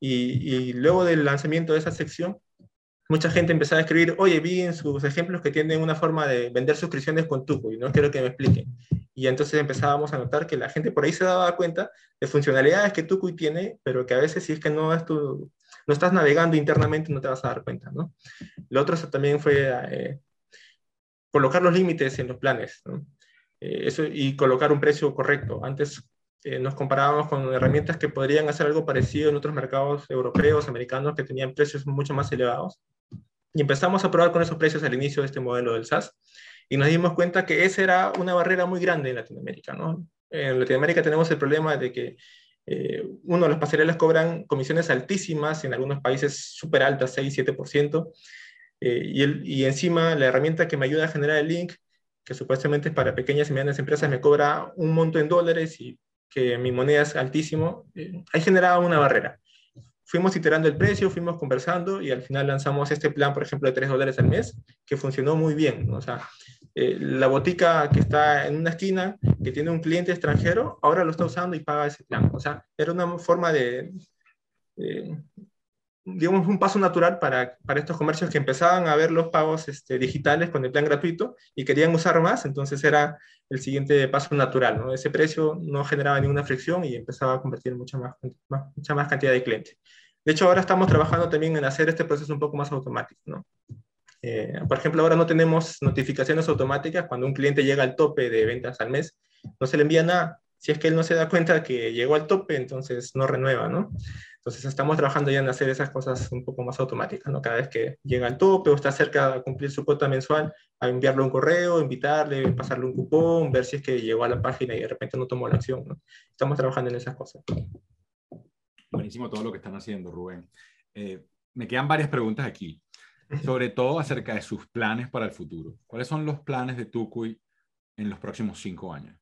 Y, y luego del lanzamiento de esa sección, mucha gente empezaba a escribir, oye, vi en sus ejemplos que tienen una forma de vender suscripciones con Tuku y no quiero que me expliquen. Y entonces empezábamos a notar que la gente por ahí se daba cuenta de funcionalidades que Tuku tiene, pero que a veces si es que no, es tu, no estás navegando internamente no te vas a dar cuenta, ¿no? Lo otro también fue eh, colocar los límites en los planes, ¿no? Eh, eso, y colocar un precio correcto. Antes eh, nos comparábamos con herramientas que podrían hacer algo parecido en otros mercados europeos, americanos, que tenían precios mucho más elevados. Y empezamos a probar con esos precios al inicio de este modelo del SaaS. Y nos dimos cuenta que esa era una barrera muy grande en Latinoamérica, ¿no? En Latinoamérica tenemos el problema de que, eh, uno, las pasarelas cobran comisiones altísimas, en algunos países súper altas, seis siete por ciento, eh, y, el, y encima la herramienta que me ayuda a generar el link, que supuestamente es para pequeñas y medianas empresas, me cobra un monto en dólares y que mi moneda es altísimo, eh, ahí generaba una barrera. Fuimos iterando el precio, fuimos conversando y al final lanzamos este plan, por ejemplo, de tres dólares al mes, que funcionó muy bien, ¿no? O sea, eh, la botica que está en una esquina, que tiene un cliente extranjero, ahora lo está usando y paga ese plan. O sea, era una forma de, de digamos, un paso natural para, para estos comercios que empezaban a ver los pagos este, digitales con el plan gratuito y querían usar más, entonces era el siguiente paso natural, ¿no? Ese precio no generaba ninguna fricción y empezaba a convertir mucha más, más, mucha más cantidad de clientes. De hecho, ahora estamos trabajando también en hacer este proceso un poco más automático, ¿no? Eh, por ejemplo, ahora no tenemos notificaciones automáticas cuando un cliente llega al tope de ventas al mes, no se le envía nada. Si es que él no se da cuenta que llegó al tope, entonces no renueva, ¿no? Entonces estamos trabajando ya en hacer esas cosas un poco más automáticas, ¿no? Cada vez que llega al tope o está cerca de cumplir su cuota mensual, a enviarle un correo, invitarle, pasarle un cupón, ver si es que llegó a la página y de repente no tomó la acción, ¿no? Estamos trabajando en esas cosas. Buenísimo todo lo que están haciendo, Rubén. Eh, me quedan varias preguntas aquí, sobre todo acerca de sus planes para el futuro. ¿Cuáles son los planes de Tukuy en los próximos cinco años?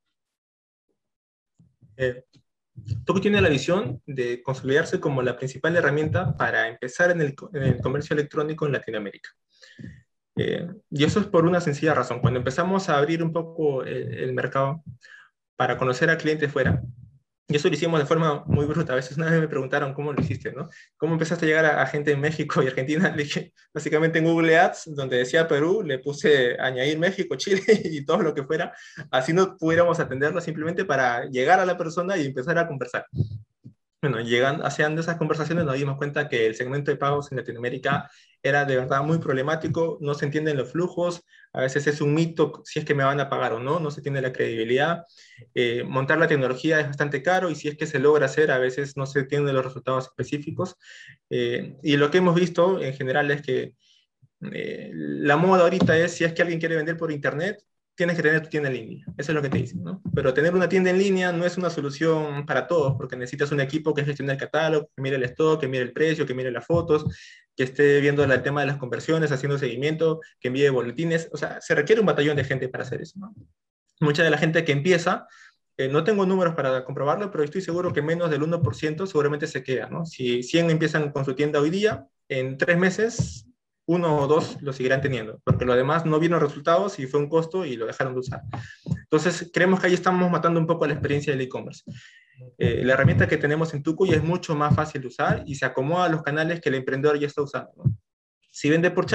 Eh, Tukuy tiene la visión de consolidarse como la principal herramienta para empezar en el, en el comercio electrónico en Latinoamérica. Eh, y eso es por una sencilla razón. Cuando empezamos a abrir un poco el, el mercado para conocer a clientes fuera, y eso lo hicimos de forma muy bruta. A veces una vez me preguntaron cómo lo hiciste, ¿no? ¿Cómo empezaste a llegar a, a gente en México y Argentina? Le dije, básicamente en Google Ads, donde decía Perú, le puse añadir México, Chile y todo lo que fuera. Así no pudiéramos atenderlo simplemente para llegar a la persona y empezar a conversar. Bueno, llegando, haciendo esas conversaciones nos dimos cuenta que el segmento de pagos en Latinoamérica era de verdad muy problemático, no se entienden los flujos, a veces es un mito si es que me van a pagar o no, no se tiene la credibilidad, eh, montar la tecnología es bastante caro y si es que se logra hacer a veces no se tienen los resultados específicos, eh, y lo que hemos visto en general es que eh, la moda ahorita es si es que alguien quiere vender por internet, tienes que tener tu tienda en línea, eso es lo que te dicen, ¿no? Pero tener una tienda en línea no es una solución para todos, porque necesitas un equipo que gestione el catálogo, que mire el stock, que mire el precio, que mire las fotos, que esté viendo el tema de las conversiones, haciendo seguimiento, que envíe boletines, o sea, se requiere un batallón de gente para hacer eso, ¿no? Mucha de la gente que empieza, eh, no tengo números para comprobarlo, pero estoy seguro que menos del uno por ciento seguramente se queda, ¿no? Si cien empiezan con su tienda hoy día, en tres meses uno o dos lo seguirán teniendo, porque lo demás no vieron resultados y fue un costo y lo dejaron de usar. Entonces, creemos que ahí estamos matando un poco la experiencia del e-commerce. Eh, la herramienta que tenemos en Tukuy es mucho más fácil de usar y se acomoda a los canales que el emprendedor ya está usando, ¿no? Si vende por chat,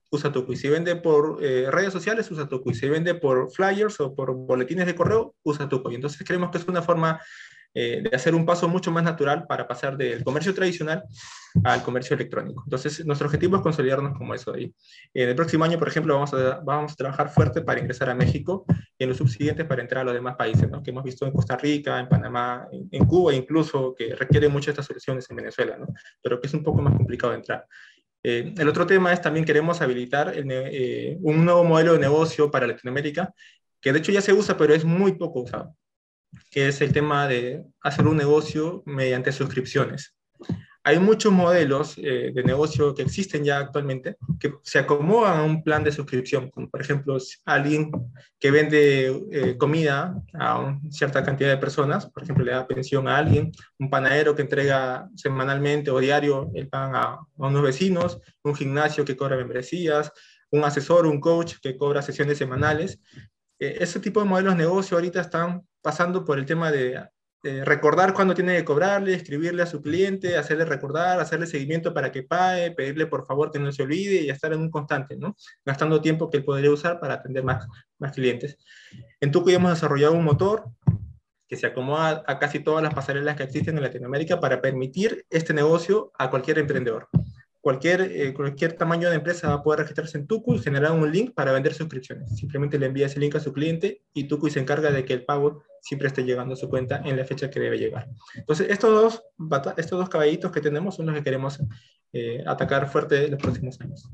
usa Tucuy. Si vende por eh, redes sociales, usa Tucuy. Si vende por flyers o por boletines de correo, usa Tucuy. Entonces creemos que es una forma eh, de hacer un paso mucho más natural para pasar del comercio tradicional al comercio electrónico. Entonces, nuestro objetivo es consolidarnos como eso ahí. En el próximo año, por ejemplo, vamos a, vamos a trabajar fuerte para ingresar a México y en los subsiguientes para entrar a los demás países, ¿no? Que hemos visto en Costa Rica, en Panamá, en, en Cuba incluso, que requieren mucho estas soluciones en Venezuela, ¿no? Pero que es un poco más complicado de entrar. Eh, el otro tema es también queremos habilitar el, eh, un nuevo modelo de negocio para Latinoamérica, que de hecho ya se usa, pero es muy poco usado, que es el tema de hacer un negocio mediante suscripciones. Hay muchos modelos eh, de negocio que existen ya actualmente que se acomodan a un plan de suscripción, como por ejemplo alguien que vende eh, comida a una cierta cantidad de personas, por ejemplo le da pensión a alguien, un panadero que entrega semanalmente o diario el pan a, a unos vecinos, un gimnasio que cobra membresías, un asesor, un coach que cobra sesiones semanales. Eh, ese tipo de modelos de negocio ahorita están pasando por el tema de Eh, recordar cuándo tiene que cobrarle, escribirle a su cliente, hacerle recordar, hacerle seguimiento para que pague, pedirle por favor que no se olvide y estar en un constante, ¿no? Gastando tiempo que él podría usar para atender más, más clientes. En Tucuy hemos desarrollado un motor que se acomoda a casi todas las pasarelas que existen en Latinoamérica para permitir este negocio a cualquier emprendedor. Cualquier, eh, cualquier tamaño de empresa va a poder registrarse en Tucuy y generar un link para vender suscripciones. Simplemente le envía ese link a su cliente y Tucuy se encarga de que el pago siempre esté llegando a su cuenta en la fecha que debe llegar. Entonces, estos dos, estos dos caballitos que tenemos son los que queremos eh, atacar fuerte en los próximos años.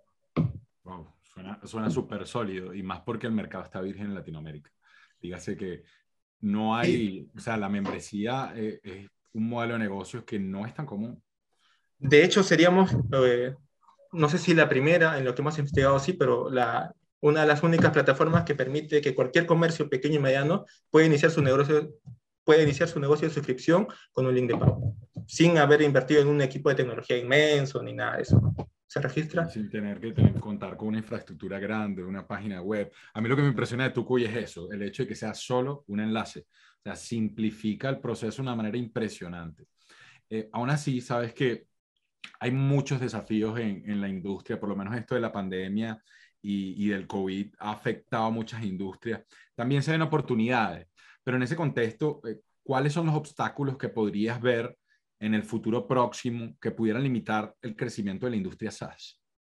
Wow, suena, suena súper sólido, y más porque el mercado está virgen en Latinoamérica. Dígase que no hay, sí. O sea, la membresía eh, es un modelo de negocios que no es tan común. De hecho, seríamos, eh, no sé si la primera, en lo que hemos investigado sí, pero la, una de las únicas plataformas que permite que cualquier comercio pequeño y mediano pueda iniciar su negocio, puede iniciar su negocio de suscripción con un link de pago, sin haber invertido en un equipo de tecnología inmenso ni nada de eso, ¿no? Se registra. Sin tener que tener, contar con una infraestructura grande, una página web. A mí lo que me impresiona de Tucuy es eso, el hecho de que sea solo un enlace. O sea, simplifica el proceso de una manera impresionante. Eh, aún así, sabes que hay muchos desafíos en, en la industria, por lo menos esto de la pandemia y, y del COVID ha afectado a muchas industrias. También se ven oportunidades, pero en ese contexto, eh, ¿cuáles son los obstáculos que podrías ver en el futuro próximo que pudieran limitar el crecimiento de la industria SaaS?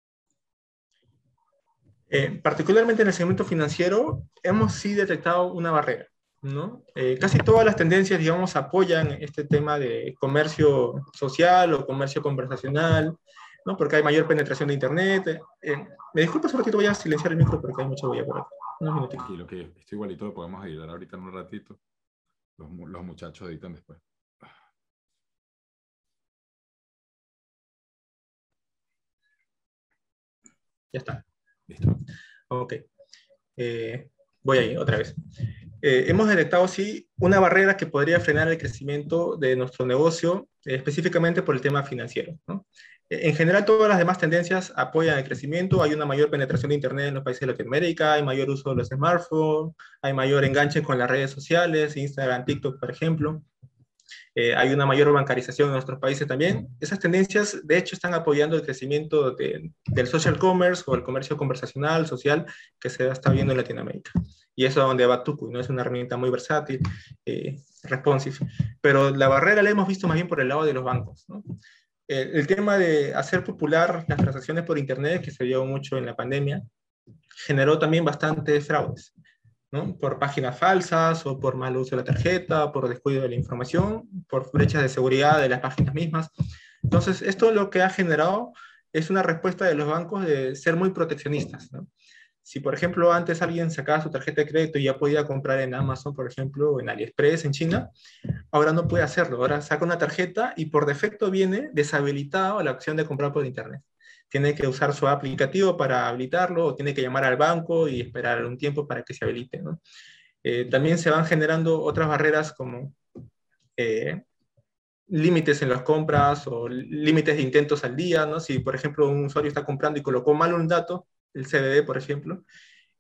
Eh, particularmente en el segmento financiero, hemos sí detectado una barrera, ¿no? Eh, casi todas las tendencias, digamos, apoyan este tema de comercio social o comercio conversacional, ¿no? Porque hay mayor penetración de Internet. Eh, me disculpas un ratito, voy a silenciar el micro porque hay mucha bulla por aquí. Unos minutitos. Aquí lo que estoy igualito lo podemos ayudar ahorita en un ratito. Los, los muchachos editan después. Ya está. Listo. Ok. Eh, voy ahí, otra vez. Eh, hemos detectado, sí, una barrera que podría frenar el crecimiento de nuestro negocio, eh, específicamente por el tema financiero, ¿no? En general, todas las demás tendencias apoyan el crecimiento. Hay una mayor penetración de Internet en los países de Latinoamérica, hay mayor uso de los smartphones, hay mayor enganche con las redes sociales, Instagram, TikTok, por ejemplo. Eh, hay una mayor bancarización en nuestros países también. Esas tendencias, de hecho, están apoyando el crecimiento de, del social commerce o el comercio conversacional, social, que se está viendo en Latinoamérica. Y eso es donde va Tucuy, ¿no? Es una herramienta muy versátil, eh, responsive. Pero la barrera la hemos visto más bien por el lado de los bancos, ¿no? El, el tema de hacer popular las transacciones por Internet, que se dio mucho en la pandemia, generó también bastantes fraudes, ¿no? Por páginas falsas o por mal uso de la tarjeta, por descuido de la información, por brechas de seguridad de las páginas mismas. Entonces, esto lo que ha generado es una respuesta de los bancos de ser muy proteccionistas, ¿no? Si, por ejemplo, antes alguien sacaba su tarjeta de crédito y ya podía comprar en Amazon, por ejemplo, o en AliExpress, en China, ahora no puede hacerlo. Ahora saca una tarjeta y por defecto viene deshabilitado la opción de comprar por Internet. Tiene que usar su aplicativo para habilitarlo o tiene que llamar al banco y esperar un tiempo para que se habilite, ¿no? Eh, también se van generando otras barreras como eh, límites en las compras o límites de intentos al día, ¿no? Si, por ejemplo, un usuario está comprando y colocó mal un dato, el C D D, por ejemplo,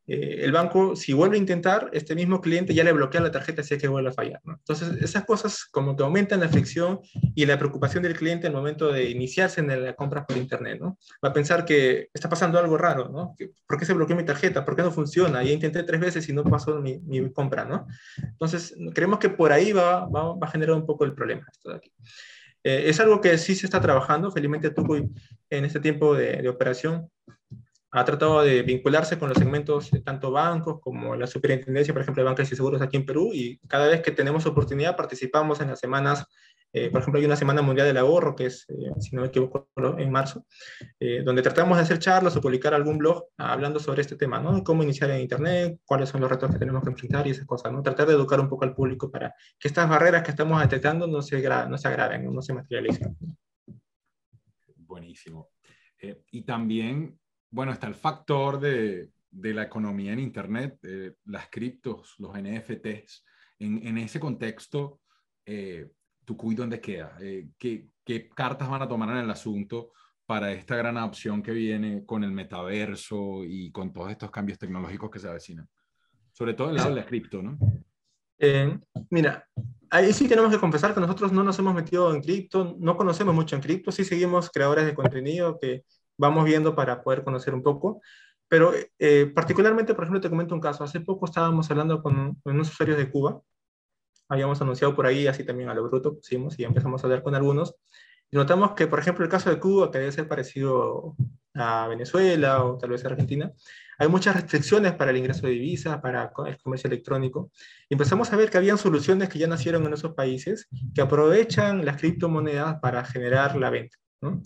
eh, el banco, si vuelve a intentar, este mismo cliente ya le bloquea la tarjeta si es que vuelve a fallar, ¿no? Entonces, esas cosas como que aumentan la fricción y la preocupación del cliente al momento de iniciarse en la compra por Internet, ¿no? Va a pensar que está pasando algo raro, ¿no? ¿Por qué se bloqueó mi tarjeta? ¿Por qué no funciona? Ya intenté tres veces y no pasó mi, mi compra, ¿no? Entonces, creemos que por ahí va, va, va a generar un poco el problema esto de aquí. Eh, es algo que sí se está trabajando. Felizmente Tucuy en este tiempo de, de operación ha tratado de vincularse con los segmentos de tanto bancos como la superintendencia, por ejemplo, de bancos y seguros aquí en Perú, y cada vez que tenemos oportunidad participamos en las semanas, eh, por ejemplo, hay una Semana Mundial del Ahorro, que es, eh, si no me equivoco, en marzo, eh, donde tratamos de hacer charlas o publicar algún blog hablando sobre este tema, ¿no? Cómo iniciar en Internet, cuáles son los retos que tenemos que enfrentar y esas cosas, ¿no? Tratar de educar un poco al público para que estas barreras que estamos detectando no se, no se agraven, no, no se materialicen. Buenísimo. Eh, y también, bueno, está el factor de, de la economía en Internet, eh, las criptos, los N F Ts. En, en ese contexto, eh, ¿Tucuy dónde queda? Eh, ¿qué, ¿Qué cartas van a tomar en el asunto para esta gran opción que viene con el metaverso y con todos estos cambios tecnológicos que se avecinan? Sobre todo el lado de la cripto, ¿no? Eh, mira, ahí sí tenemos que confesar que nosotros no nos hemos metido en cripto, no conocemos mucho en cripto, sí seguimos creadores de contenido que vamos viendo para poder conocer un poco, pero eh, particularmente, por ejemplo, te comento un caso. Hace poco estábamos hablando con, con unos usuarios de Cuba, habíamos anunciado por ahí, así también a lo bruto pusimos y empezamos a hablar con algunos, y notamos que, por ejemplo, el caso de Cuba, que debe ser parecido a Venezuela o tal vez a Argentina, hay muchas restricciones para el ingreso de divisas, para el comercio electrónico. Y empezamos a ver que habían soluciones que ya nacieron en esos países que aprovechan las criptomonedas para generar la venta, ¿no?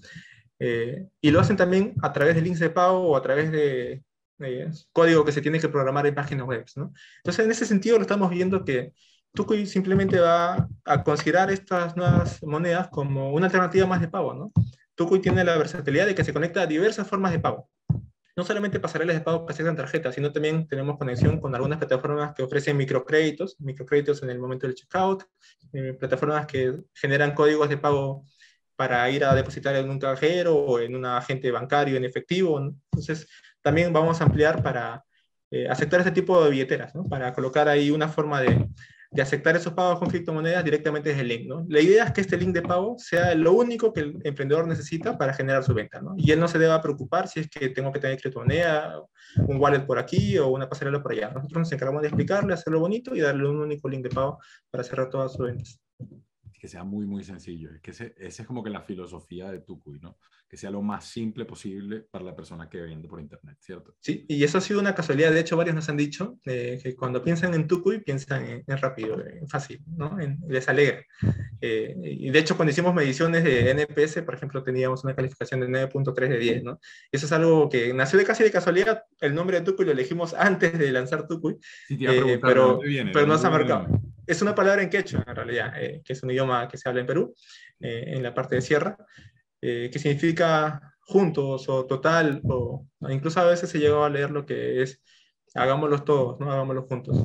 Eh, y lo hacen también a través de links de pago o a través de eh, código que se tiene que programar en páginas web, ¿no? Entonces, en ese sentido, lo estamos viendo que Tucuy simplemente va a considerar estas nuevas monedas como una alternativa más de pago, ¿no? Tucuy tiene la versatilidad de que se conecta a diversas formas de pago. No solamente pasarelas de pago que aceptan tarjetas, sino también tenemos conexión con algunas plataformas que ofrecen microcréditos, microcréditos en el momento del checkout, eh, plataformas que generan códigos de pago para ir a depositar en un cajero o en un agente bancario en efectivo, ¿no? Entonces, también vamos a ampliar para eh, aceptar este tipo de billeteras, ¿no? Para colocar ahí una forma de, de aceptar esos pagos con criptomonedas directamente desde el link, ¿no? La idea es que este link de pago sea lo único que el emprendedor necesita para generar su venta, ¿no? Y él no se deba preocupar si es que tengo que tener criptomoneda, un wallet por aquí o una pasarela por allá. Nosotros nos encargamos de explicarle, hacerlo bonito y darle un único link de pago para cerrar todas sus ventas. Que sea muy, muy sencillo. Es que ese, esa es como que la filosofía de Tucuy, ¿no? Que sea lo más simple posible para la persona que vende por Internet, ¿cierto? Sí, y eso ha sido una casualidad. De hecho, varios nos han dicho eh, que cuando piensan en Tucuy, piensan en, en rápido, en fácil, ¿no? En, les alegra. Eh, y de hecho, cuando hicimos mediciones de N P S, por ejemplo, teníamos una calificación de nueve punto tres de diez, ¿no? Eso es algo que nació de casi de casualidad. El nombre de Tucuy lo elegimos antes de lanzar Tucuy, Sí, te iba a eh, preguntar, ¿de pero, dónde viene? ¿De pero dónde nos ha viene el marcado. nombre? Es una palabra en quechua, en realidad, eh, que es un idioma que se habla en Perú, eh, en la parte de sierra, eh, que significa juntos o total, o incluso a veces se llegó a leer lo que es hagámoslos todos, ¿no? Hagámoslo juntos.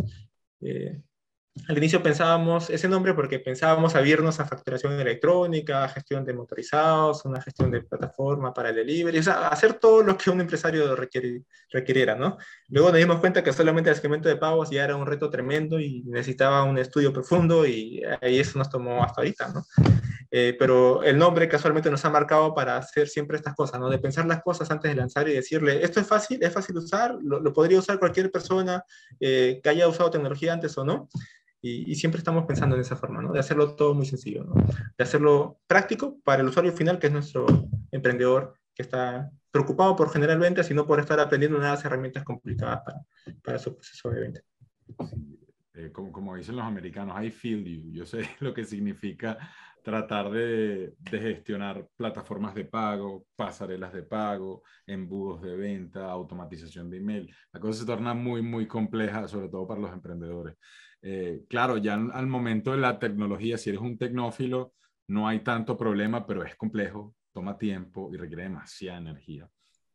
Eh, al inicio pensábamos ese nombre porque pensábamos abrirnos a facturación electrónica, a gestión de motorizados, una gestión de plataforma para el delivery, o sea, hacer todo lo que un empresario requiere, requiriera, ¿no? Luego nos dimos cuenta que solamente el segmento de pagos ya era un reto tremendo y necesitaba un estudio profundo y ahí eso nos tomó hasta ahorita, ¿no? Eh, pero el nombre casualmente nos ha marcado para hacer siempre estas cosas, ¿no? De pensar las cosas antes de lanzar y decirle, esto es fácil, es fácil usar, lo, lo podría usar cualquier persona eh, que haya usado tecnología antes o no. Y, y, siempre estamos pensando en esa forma, ¿no? De hacerlo todo muy sencillo, ¿no? De hacerlo práctico para el usuario final, que es nuestro emprendedor que está preocupado por generar ventas y no por estar aprendiendo nuevas herramientas complicadas para, para su proceso de venta. Sí, eh, como, como dicen los americanos, I feel you. Yo sé lo que significa tratar de, de gestionar plataformas de pago, pasarelas de pago, embudos de venta, automatización de email. La cosa se torna muy, muy compleja, sobre todo para los emprendedores. Eh, claro, ya al momento de la tecnología, si eres un tecnófilo, no hay tanto problema, pero es complejo, toma tiempo y requiere demasiada energía.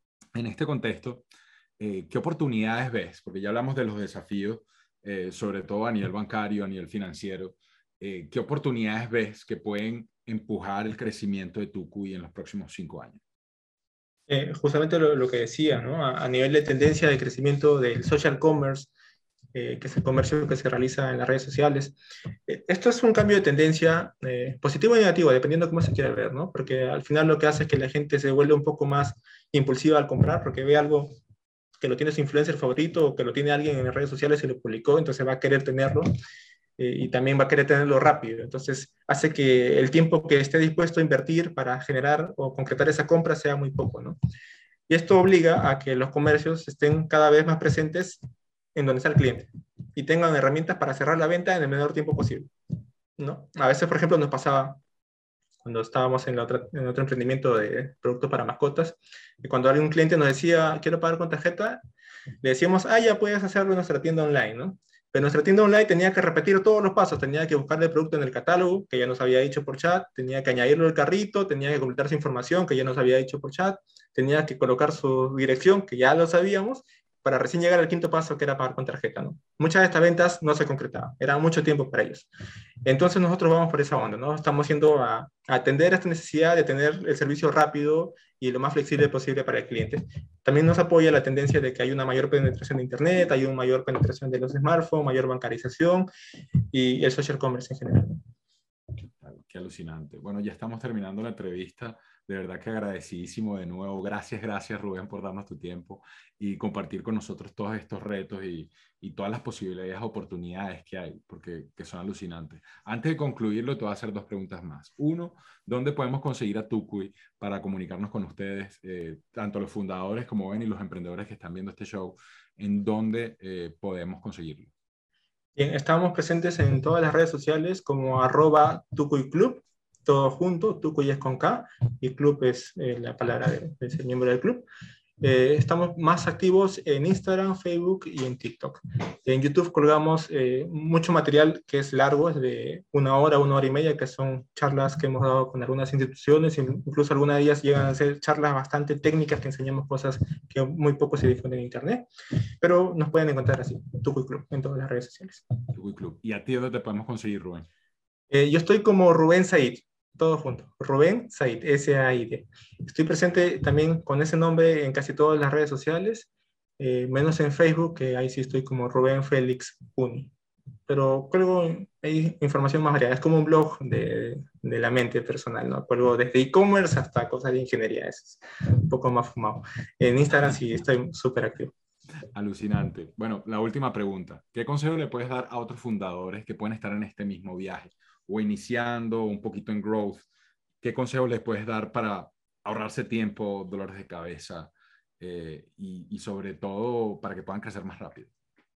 En este contexto, eh, ¿qué oportunidades ves? Porque ya hablamos de los desafíos, eh, sobre todo a nivel bancario, a nivel financiero. Eh, ¿Qué oportunidades ves que pueden empujar el crecimiento de Tucuy en los próximos cinco años? Eh, justamente lo, lo que decía, ¿no? A, a nivel de tendencia de crecimiento del social commerce, eh, que es el comercio que se realiza en las redes sociales. Eh, esto es un cambio de tendencia eh, positivo y negativo, dependiendo de cómo se quiera ver, ¿no? Porque al final lo que hace es que la gente se vuelve un poco más impulsiva al comprar, porque ve algo que lo tiene su influencer favorito o que lo tiene alguien en las redes sociales y lo publicó, entonces va a querer tenerlo eh, y también va a querer tenerlo rápido. Entonces hace que el tiempo que esté dispuesto a invertir para generar o concretar esa compra sea muy poco, ¿no? Y esto obliga a que los comercios estén cada vez más presentes en donde está el cliente y tengan herramientas para cerrar la venta en el menor tiempo posible, ¿no? A veces, por ejemplo, nos pasaba cuando estábamos en, la otra, en otro emprendimiento de productos para mascotas, y cuando algún cliente nos decía, quiero pagar con tarjeta, le decíamos, ah, ya puedes hacerlo en nuestra tienda online, ¿no? Pero nuestra tienda online tenía que repetir todos los pasos, tenía que buscarle el producto en el catálogo, que ya nos había dicho por chat, tenía que añadirlo al carrito, tenía que completar su información, que ya nos había dicho por chat, tenía que colocar su dirección, que ya lo sabíamos, para recién llegar al quinto paso, que era pagar con tarjeta, ¿no? Muchas de estas ventas no se concretaban, era mucho tiempo para ellos. Entonces nosotros vamos por esa onda, ¿no? Estamos yendo a, a atender esta necesidad de tener el servicio rápido y lo más flexible posible para el cliente. También nos apoya la tendencia de que hay una mayor penetración de Internet, hay una mayor penetración de los smartphones, mayor bancarización y el social commerce en general. Qué alucinante. Bueno, ya estamos terminando la entrevista. De verdad que agradecidísimo de nuevo. Gracias, gracias Rubén por darnos tu tiempo y compartir con nosotros todos estos retos y, y todas las posibilidades, oportunidades que hay, porque que son alucinantes. Antes de concluirlo, te voy a hacer dos preguntas más. Uno, ¿dónde podemos conseguir a Tucuy para comunicarnos con ustedes, eh, tanto los fundadores como ven y los emprendedores que están viendo este show? ¿En dónde eh, podemos conseguirlo? Bien, estamos presentes en todas las redes sociales como arroba Tucuy Club, todo junto, Tucuy es con K y Club es eh, la palabra de, de ser miembro del club. Eh, estamos más activos en Instagram, Facebook y en TikTok. En YouTube colgamos eh, mucho material que es largo, es de una hora, una hora y media, que son charlas que hemos dado con algunas instituciones, incluso algunas de ellas llegan a ser charlas bastante técnicas que enseñamos cosas que muy poco se difunden en Internet, pero nos pueden encontrar así, Tucuy Club, en todas las redes sociales. Tucuy Club. ¿Y a ti dónde te podemos conseguir, Rubén? Eh, yo estoy como Rubén Said, todo junto. Rubén Said, S A I D. Estoy presente también con ese nombre en casi todas las redes sociales, eh, menos en Facebook, que ahí sí estoy como Rubén Félix Uni. Pero cuelgo hay información más variada. Es como un blog de, de la mente personal, ¿no? Cuelgo desde e-commerce hasta cosas de ingeniería. Es un poco más fumado. En Instagram sí estoy súper activo. Alucinante. Bueno, la última pregunta. ¿Qué consejo le puedes dar a otros fundadores que pueden estar en este mismo viaje o iniciando un poquito en growth? ¿Qué consejo les puedes dar para ahorrarse tiempo, dolores de cabeza eh, y, y sobre todo para que puedan crecer más rápido?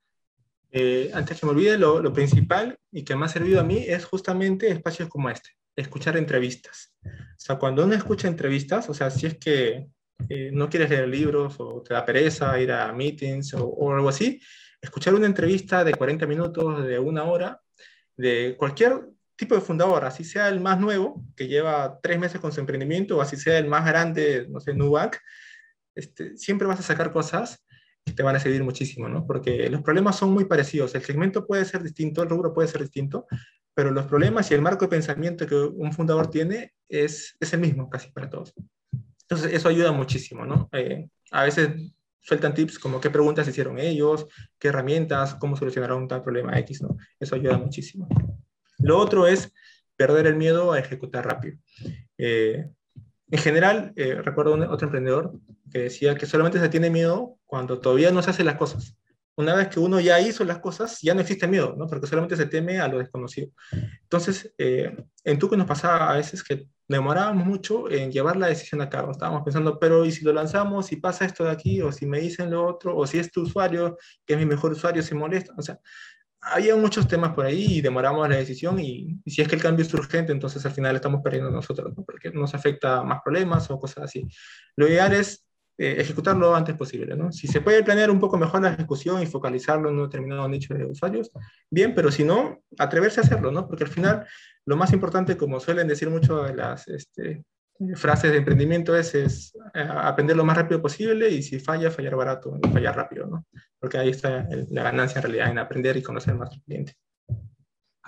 Eh, antes que me olvide, lo, lo principal y que me ha servido a mí es justamente espacios como este, escuchar entrevistas. O sea, cuando uno escucha entrevistas, o sea, si es que eh, no quieres leer libros o te da pereza ir a meetings o, o algo así, escuchar una entrevista de cuarenta minutos, de una hora, de cualquier tipo de fundador, así sea el más nuevo, que lleva tres meses con su emprendimiento, o así sea el más grande, no sé, Nubank, este, siempre vas a sacar cosas que te van a servir muchísimo, ¿no? Porque los problemas son muy parecidos. El segmento puede ser distinto, el rubro puede ser distinto, pero los problemas y el marco de pensamiento que un fundador tiene es, es el mismo casi para todos. Entonces, eso ayuda muchísimo, ¿no? Eh, a veces sueltan tips como qué preguntas hicieron ellos, qué herramientas, cómo solucionaron tal problema X, ¿no? Eso ayuda muchísimo. Lo otro es perder el miedo a ejecutar rápido. Eh, en general, eh, recuerdo un, otro emprendedor que decía que solamente se tiene miedo cuando todavía no se hacen las cosas. Una vez que uno ya hizo las cosas, ya no existe miedo, ¿no? Porque solamente se teme a lo desconocido. Entonces, eh, en Tuco nos pasaba a veces que demorábamos mucho en llevar la decisión a cabo. Estábamos pensando, pero ¿y si lo lanzamos? ¿Si pasa esto de aquí? ¿O si me dicen lo otro? ¿O si este usuario, que es mi mejor usuario, se molesta? O sea, había muchos temas por ahí y demoramos la decisión y, y si es que el cambio es urgente, entonces al final estamos perdiendo nosotros, ¿no? Porque nos afecta más problemas o cosas así. Lo ideal es eh, ejecutarlo lo antes posible, ¿no? Si se puede planear un poco mejor la ejecución y focalizarlo en un determinado nicho de usuarios, bien, pero si no, atreverse a hacerlo, ¿no? Porque al final lo más importante, como suelen decir mucho de las este, frases de emprendimiento, es, es eh, aprender lo más rápido posible y si falla, fallar barato y fallar rápido, ¿no? Porque ahí está el, la ganancia en realidad en aprender y conocer más al cliente.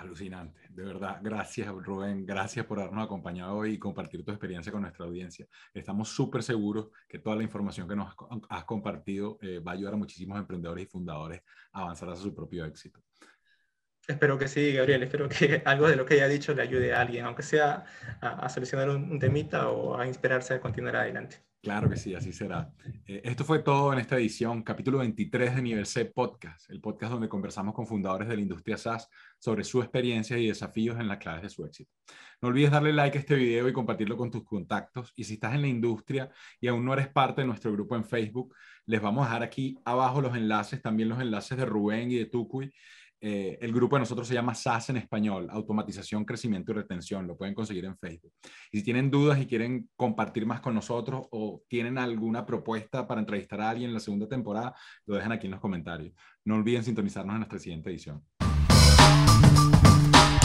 Alucinante, de verdad. Gracias, Rubén. Gracias por habernos acompañado hoy y compartir tu experiencia con nuestra audiencia. Estamos súper seguros que toda la información que nos has compartido eh, va a ayudar a muchísimos emprendedores y fundadores a avanzar hacia su propio éxito. Espero que sí, Gabriel. Espero que algo de lo que haya dicho le ayude a alguien, aunque sea a, a solucionar un, un temita o a inspirarse a continuar adelante. Claro que sí, así será. Eh, esto fue todo en esta edición, capítulo veintitrés de Nivel C Podcast, el podcast donde conversamos con fundadores de la industria SaaS sobre su experiencia y desafíos en las claves de su éxito. No olvides darle like a este video y compartirlo con tus contactos. Y si estás en la industria y aún no eres parte de nuestro grupo en Facebook, les vamos a dejar aquí abajo los enlaces, también los enlaces de Rubén y de Tucuy. Eh, el grupo de nosotros se llama SaaS en español, Automatización, Crecimiento y Retención. Lo pueden conseguir en Facebook. Y si tienen dudas y quieren compartir más con nosotros o tienen alguna propuesta para entrevistar a alguien en la segunda temporada, lo dejan aquí en los comentarios. No olviden sintonizarnos en nuestra siguiente edición.